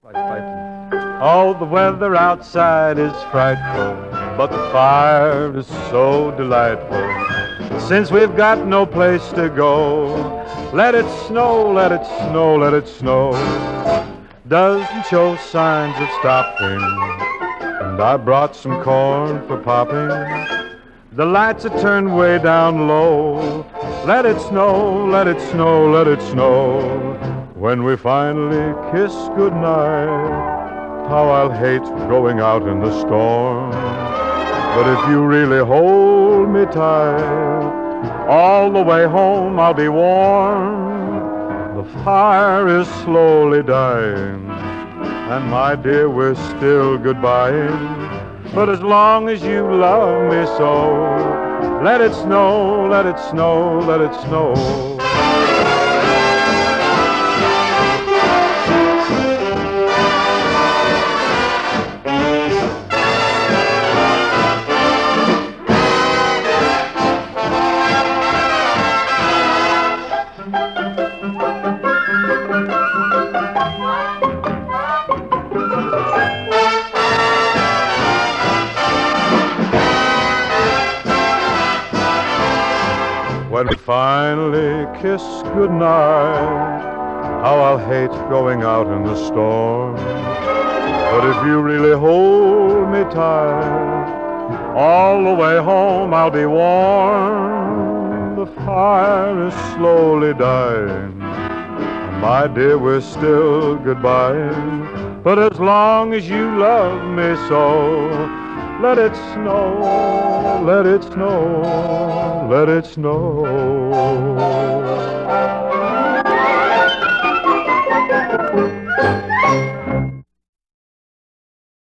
Oh, the weather outside is frightful, but the fire is so delightful. Since we've got no place to go, let it snow, let it snow, let it snow. Doesn't show signs of stopping, and I brought some corn for popping. The lights are turned way down low. Let it snow, let it snow, let it snow. When we finally kiss goodnight, how I'll hate going out in the storm. But if you really hold me tight, all the way home I'll be warm. The fire is slowly dying, and my dear, we're still goodbying. But as long as you love me so, let it snow, let it snow, let it snow. When we finally kiss goodnight, how I'll hate going out in the storm. But if you really hold me tight, all the way home I'll be warm. The fire is slowly dying, and my dear, we're still goodbying. But as long as you love me so, let it snow, let it snow, let it snow.